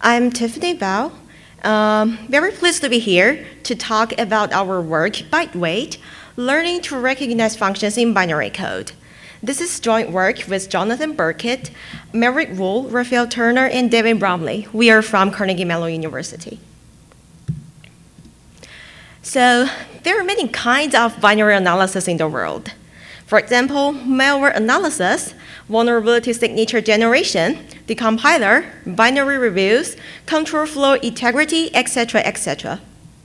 I'm Tiffany Bao. Very pleased to be here to talk about our work, ByteWait, learning to recognize functions in binary code. This is joint work with Jonathan Burkett, Merrick Wool, Raphael Turner, and David Bromley. We are from Carnegie Mellon University. So there are many kinds of binary analysis in the world. For example, malware analysis, vulnerability signature generation, decompiler, binary reviews, control flow integrity, etc., etc.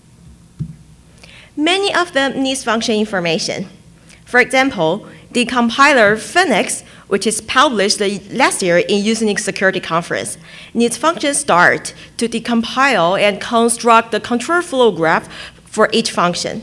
Many of them need function information. For example, decompiler Phoenix, which is published last year in Usenix Security Conference, needs function start to decompile and construct the control flow graph for each function.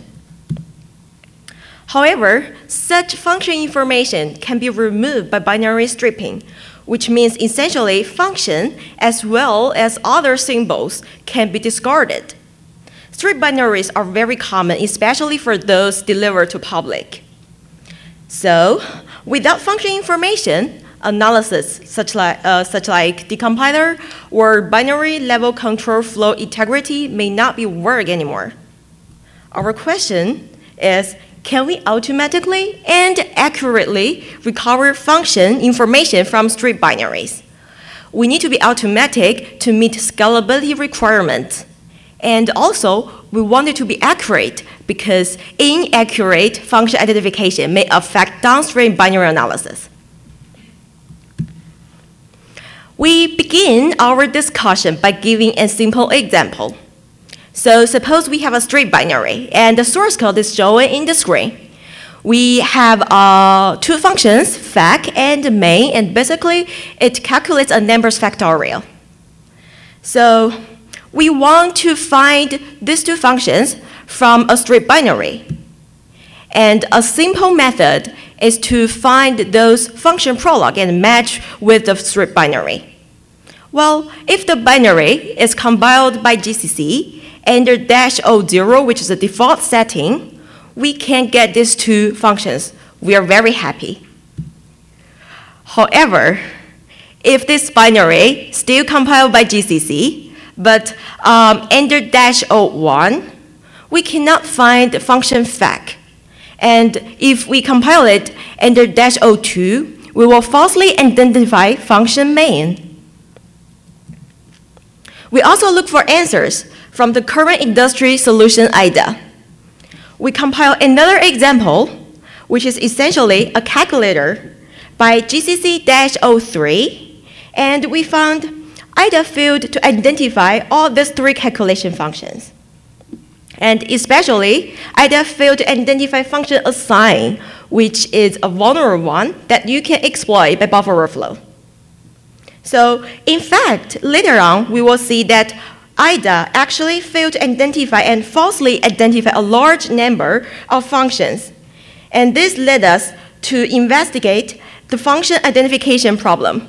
However, such function information can be removed by binary stripping, which means essentially function as well as other symbols can be discarded. Strip binaries are very common, especially for those delivered to public. So, without function information, analysis such like decompiler or binary level control flow integrity may not be work anymore. Our question is, can we automatically and accurately recover function information from strip binaries? We need to be automatic to meet scalability requirements. And also, we want it to be accurate because inaccurate function identification may affect downstream binary analysis. We begin our discussion by giving a simple example. So suppose we have a strip binary, and the source code is shown in the screen. We have two functions, fac and main, and basically it calculates a numbers factorial. So we want to find these two functions from a strip binary. And a simple method is to find those function prolog and match with the strip binary. Well, if the binary is compiled by GCC, under -0, which is the default setting, we can get these two functions. We are very happy. However, if this binary still compiled by GCC, but under -01, we cannot find the function fac. And if we compile it under -02, we will falsely identify function main. We also look for answers from the current industry solution IDA. We compile another example, which is essentially a calculator by GCC-03, and we found IDA failed to identify all these three calculation functions. And especially, IDA failed to identify function assign, which is a vulnerable one that you can exploit by buffer overflow. So, in fact, later on, we will see that IDA actually failed to identify and falsely identify a large number of functions. And this led us to investigate the function identification problem.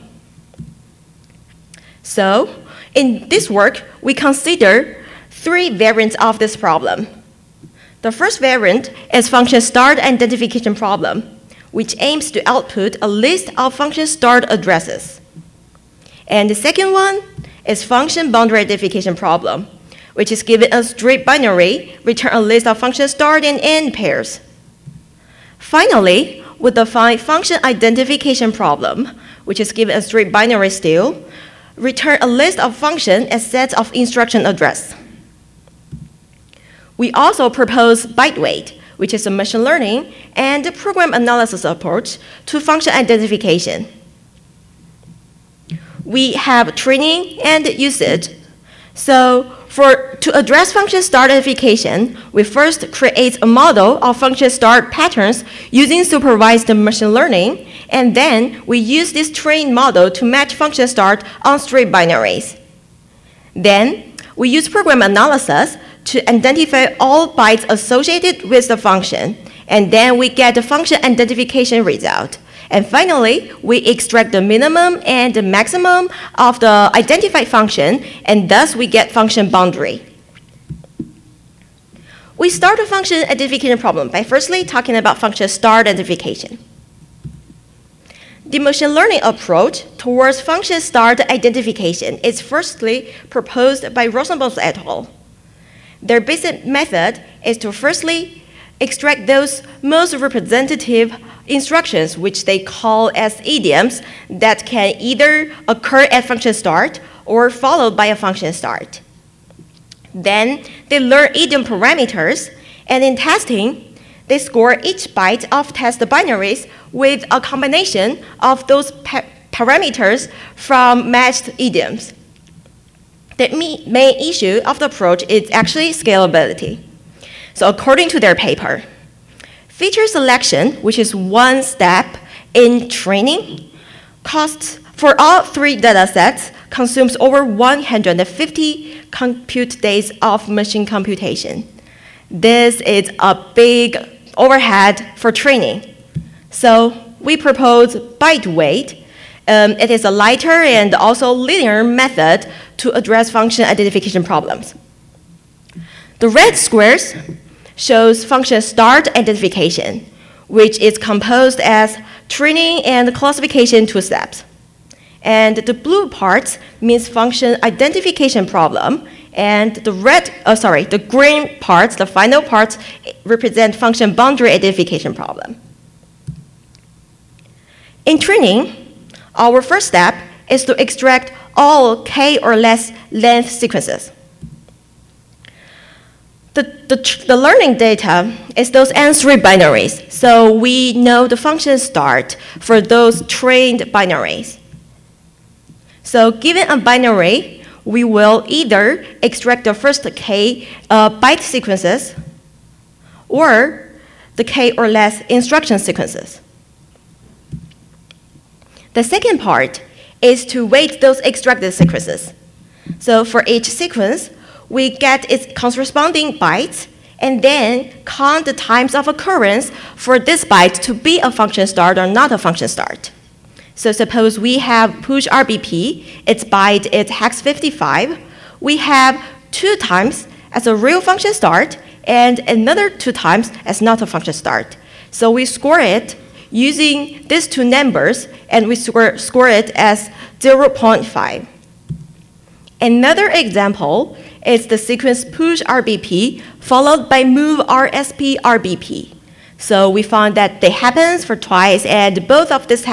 So, in this work, we consider three variants of this problem. The first variant is function start identification problem, which aims to output a list of function start addresses. And the second one is function boundary identification problem, which is given a strip binary, return a list of function start and end pairs. Finally, we define function identification problem, which is given a strip binary still, return a list of function as sets of instruction address. We also propose ByteWait, which is a machine learning and program analysis approach to function identification. We have training and usage. So to address function start identification, we first create a model of function start patterns using supervised machine learning, and then we use this trained model to match function start on strip binaries. Then we use program analysis to identify all bytes associated with the function, and then we get the function identification result. And finally, we extract the minimum and the maximum of the identified function, and thus we get function boundary. We start the function identification problem by firstly talking about function start identification. The machine learning approach towards function start identification is firstly proposed by Rosenbaum et al. Their basic method is to firstly extract those most representative instructions, which they call as idioms, that can either occur at function start or followed by a function start. Then they learn idiom parameters, and in testing, they score each byte of test binaries with a combination of those parameters from matched idioms. The main issue of the approach is actually scalability. So according to their paper, feature selection, which is one step in training, costs for all 3 datasets consumes over 150 compute days of machine computation. This is a big overhead for training. So we propose byte weight. It is a lighter and also linear method to address function identification problems. The red squares shows function start identification, which is composed as training and classification 2 steps. And the blue parts means function identification problem, and the green parts, the final parts, represent function boundary identification problem. In training, our first step is to extract all k or less length sequences. The learning data is those N3 binaries, so we know the function start for those trained binaries. So given a binary, we will either extract the first k byte sequences or the k or less instruction sequences. The second part is to weight those extracted sequences. So for each sequence, we get its corresponding bytes and then count the times of occurrence for this byte to be a function start or not a function start. So suppose we have push RBP, its byte is hex 55. We have 2 times as a real function start and another 2 times as not a function start. So we score it using these 2 numbers, and we score it as 0.5. Another example is the sequence push RBP followed by move RSP RBP. So we found that they happens for twice, and both of this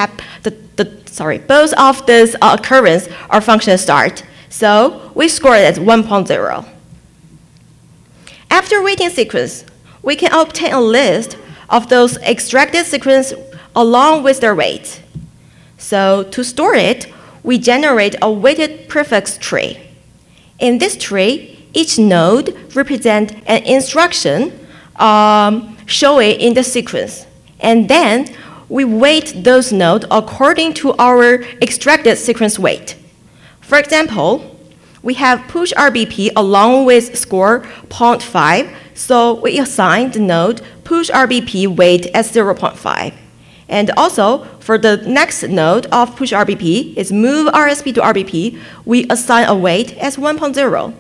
occurrence are function start. So we score it as 1.0. After weighting sequence, we can obtain a list of those extracted sequences along with their weight. So to store it, we generate a weighted prefix tree. In this tree, each node represents an instruction showing in the sequence. And then we weight those nodes according to our extracted sequence weight. For example, we have push RBP along with score 0.5, so we assign the node push RBP weight as 0.5. And also, for the next node of push RBP is move RSP to RBP, we assign a weight as 1.0.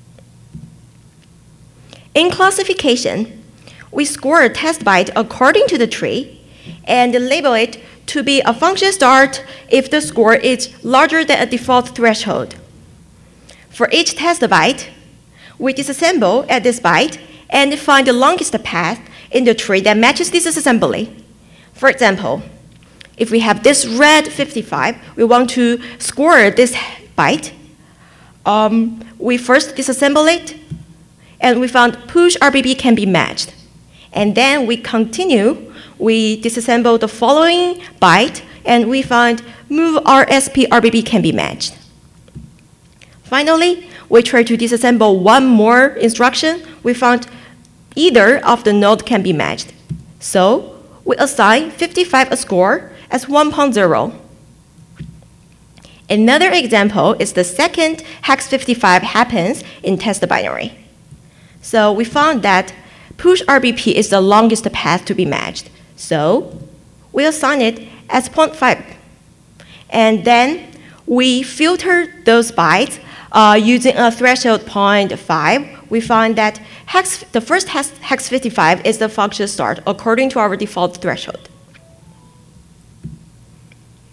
In classification, we score a test byte according to the tree and label it to be a function start if the score is larger than a default threshold. For each test byte, we disassemble at this byte and find the longest path in the tree that matches this assembly. For example, if we have this red 55, we want to score this byte. We first disassemble it, and we found push RBP can be matched. And then we continue, we disassemble the following byte, and we find move RSP RBP can be matched. Finally, we try to disassemble one more instruction. We found either of the nodes can be matched. So we assign 55 a score as 1.0. Another example is the second hex 55 happens in test binary. So we found that push RBP is the longest path to be matched. So we assign it as 0.5. And then we filter those bytes using a threshold 0.5. We find that the first hex 55 is the function start according to our default threshold.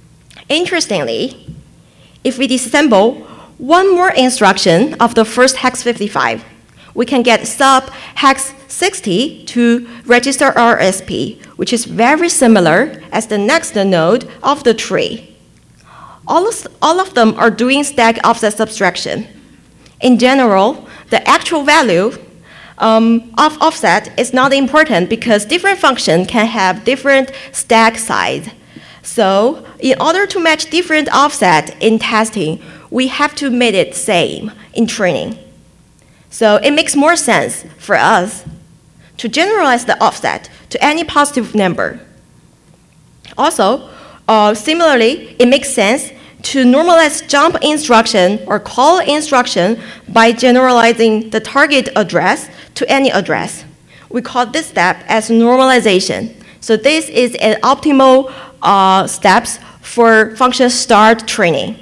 Interestingly, if we disassemble one more instruction of the first hex 55, we can get sub hex 60 to register RSP, which is very similar as the next node of the tree. All of them are doing stack offset subtraction. In general, the actual value of offset is not important because different functions can have different stack size. So in order to match different offset in testing, we have to make it same in training. So it makes more sense for us to generalize the offset to any positive number. Also, similarly, it makes sense to normalize jump instruction or call instruction by generalizing the target address to any address. We call this step as normalization. So this is an optimal steps for function start training.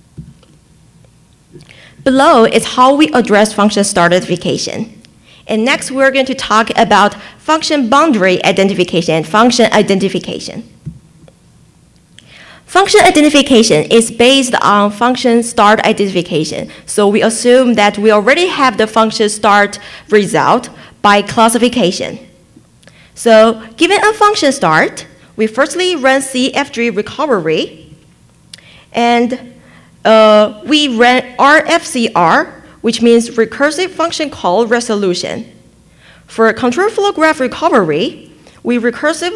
Below is how we address function start identification. And next, we're going to talk about function boundary identification and function identification. Function identification is based on function start identification. So we assume that we already have the function start result by classification. So given a function start, we firstly run CFG recovery, and we run RFCR, which means recursive function call resolution. For control flow graph recovery, we recursive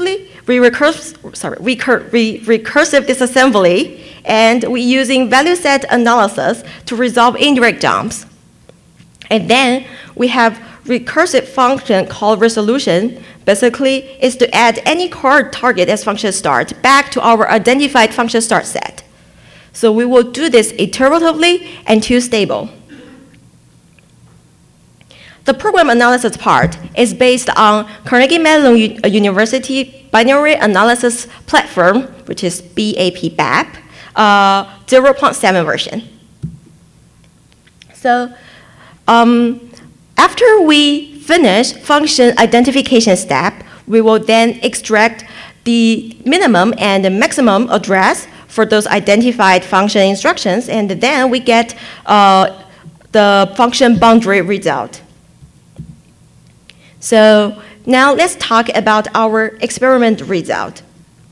disassembly, and we using value set analysis to resolve indirect jumps. And then we have recursive function call resolution. Basically, is to add any card target as function start back to our identified function start set. So we will do this iteratively until stable. The program analysis part is based on Carnegie Mellon University Binary Analysis Platform, which is BAP, 0.7 version. So after we finish function identification step, we will then extract the minimum and the maximum address for those identified function instructions, and then we get the function boundary result. So now let's talk about our experiment result.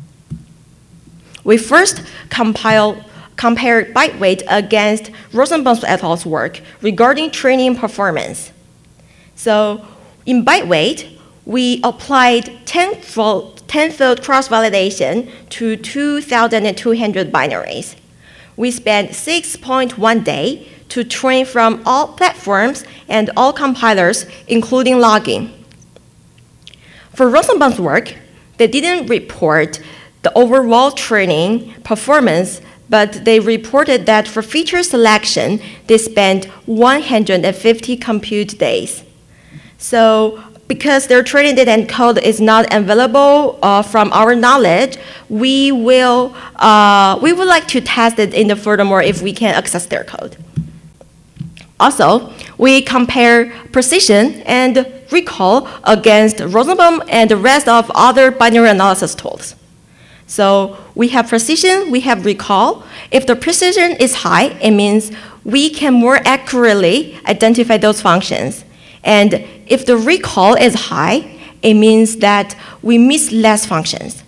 We first compare byte weight against Rosenbaum et al.'s work regarding training performance. So in byte weight, we applied 10-fold cross-validation to 2,200 binaries. We spent 6.1 days to train from all platforms and all compilers, including logging. For Rosenbaum's work, they didn't report the overall training performance, but they reported that for feature selection, they spent 150 compute days. So because their training data and code is not available from our knowledge, we would like to test it in the furthermore if we can access their code. Also, we compare precision and recall against Rosenbaum and the rest of other binary analysis tools. So we have precision, we have recall. If the precision is high, it means we can more accurately identify those functions. And if the recall is high, it means that we miss less functions.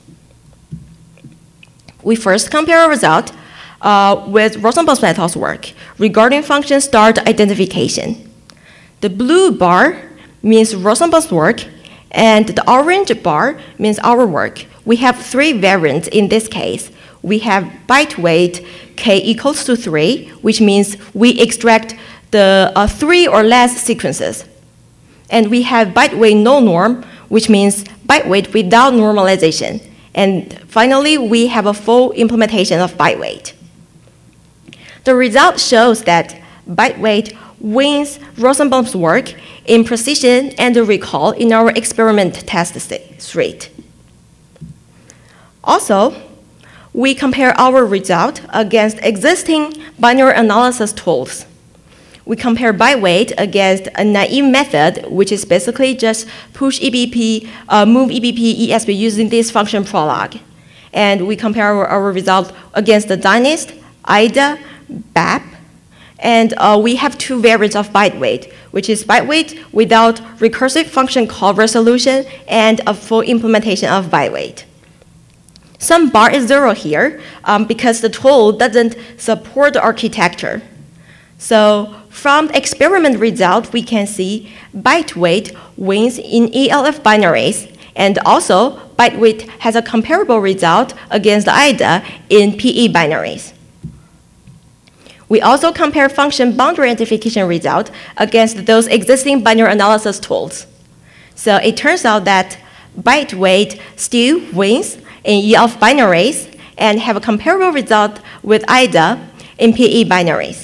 We first compare our result with Rosenbaum et al.'s work regarding function start identification. The blue bar means Rosenbaum's work, and the orange bar means our work. We have three variants in this case. We have byte weight k equals to 3, which means we extract the 3 or less sequences. And we have byte weight no norm, which means byte weight without normalization. And finally, we have a full implementation of byte weight. The result shows that byte weight wins Rosenbaum's work in precision and recall in our experiment test suite. Also, we compare our result against existing binary analysis tools. We compare byte weight against a naive method, which is basically just push EBP, move EBP, ESP using this function prolog. And we compare our result against the Dynist, IDA, BAP, and we have two variants of byte weight, which is byte weight without recursive function call resolution and a full implementation of byte weight. Some bar is 0 here because the tool doesn't support the architecture. So from the experiment result, we can see byte weight wins in ELF binaries, and also byte weight has a comparable result against the IDA in PE binaries. We also compare function boundary identification result against those existing binary analysis tools. So it turns out that byte weight still wins in ELF binaries and have a comparable result with IDA in PE binaries.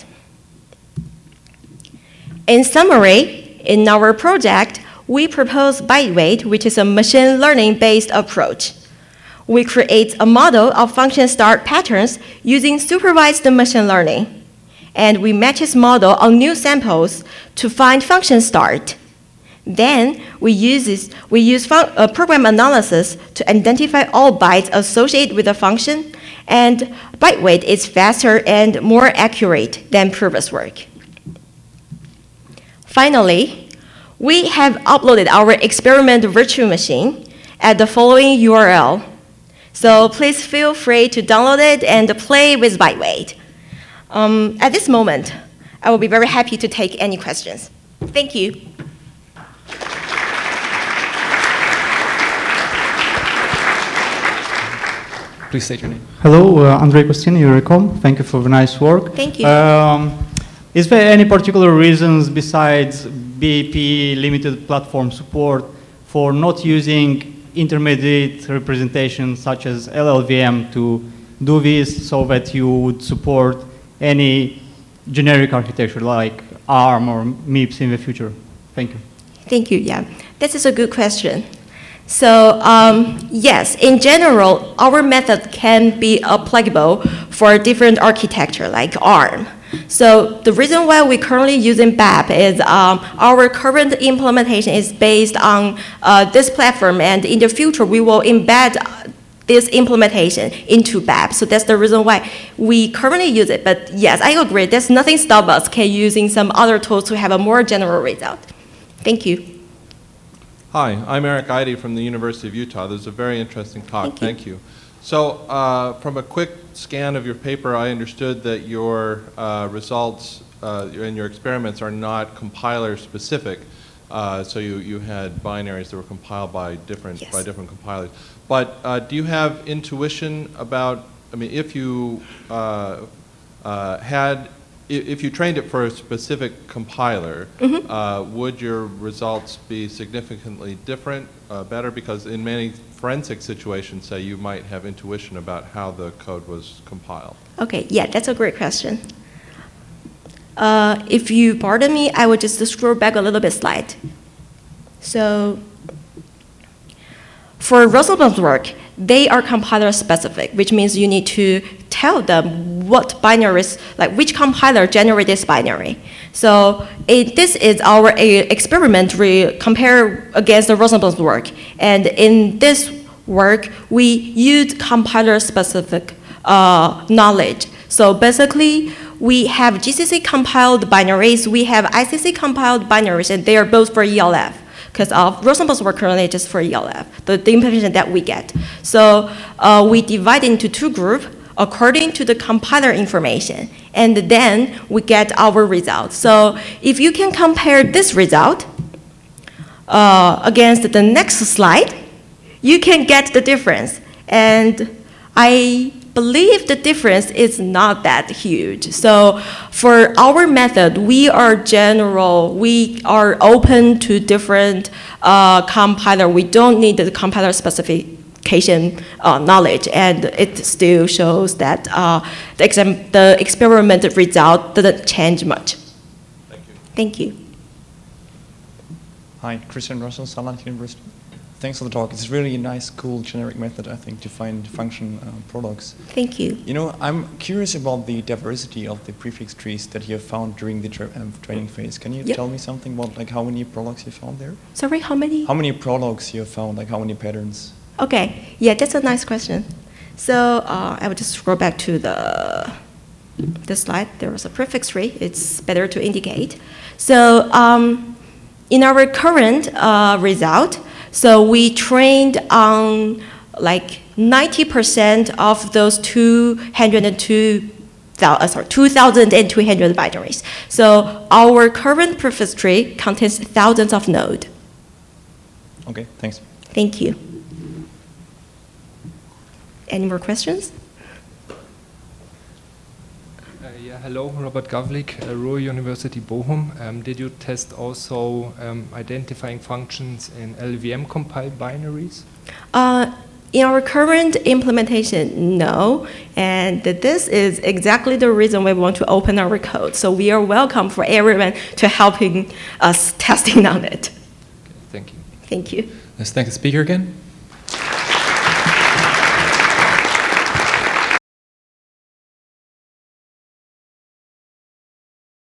In summary, in our project, we propose byte weight, which is a machine learning-based approach. We create a model of function start patterns using supervised machine learning. And we match this model on new samples to find function start. Then we use program analysis to identify all bytes associated with the function, and byte weight is faster and more accurate than previous work. Finally, we have uploaded our experiment virtual machine at the following URL. So please feel free to download it and play with byte weight. At this moment, I will be very happy to take any questions. Thank you. Please state your name. Hello, Andrei Kostin, Eurocom. Thank you for the nice work. Thank you. Is there any particular reasons besides BAP limited platform support for not using intermediate representation such as LLVM to do this so that you would support any generic architecture like ARM or MIPS in the future? Thank you. Thank you, yeah. This is a good question. So yes, in general, our method can be applicable for different architecture like ARM. So the reason why we're currently using BAP is our current implementation is based on this platform, and in the future we will embed this implementation into BAP. So that's the reason why we currently use it. But yes, I agree, there's nothing stop us from using some other tools to have a more general result. Thank you. Hi, I'm Eric Eide from the University of Utah. This is a very interesting talk. Thank you. So from a quick scan of your paper, I understood that your results and your experiments are not compiler specific. So you had binaries that were compiled by different compilers. But do you have intuition about, I mean, if you if you trained it for a specific compiler, would your results be significantly different, better? Because in many forensic situations, say, you might have intuition about how the code was compiled. Okay, yeah, that's a great question. If you pardon me, I will just scroll back a little bit slide. So for Rosenblum's work, they are compiler specific, which means you need to tell them what binaries, like which compiler generated this binary. So this is our experiment we compare against the Rosenblum's work. And in this work, we use compiler specific knowledge. So basically, we have GCC compiled binaries, we have ICC compiled binaries, and they are both for ELF. Because Rosenblum's work currently just for ELF, the implementation that we get. So we divide into two groups according to the compiler information, and then we get our result. So if you can compare this result against the next slide, you can get the difference. And I believe the difference is not that huge. So for our method, we are open to different compiler. We don't need the compiler specification knowledge, and it still shows that the experiment result doesn't change much. Thank you. Thank you. Hi, Christian Russell, Saarland University. Thanks for the talk. It's really a nice, cool, generic method, I think, to find function products. Thank you. You know, I'm curious about the diversity of the prefix trees that you have found during the training phase. Can you tell me something about like how many products you found there? Sorry, how many? How many products you have found, like how many patterns? Okay, yeah, that's a nice question. So I will just scroll back to the slide. There was a prefix tree. It's better to indicate. So in our current result, so we trained on like 90% of those 2,200 binaries. So our current prefix tree contains thousands of nodes. Okay, thanks. Thank you. Any more questions? Yeah, hello, Robert Gavlik, Ruhr University Bochum. Did you test also identifying functions in LLVM compiled binaries? In our current implementation, no. And this is exactly the reason we want to open our code. So we are welcome for everyone to helping us testing on it. Okay, thank you. Thank you. Let's thank the speaker again.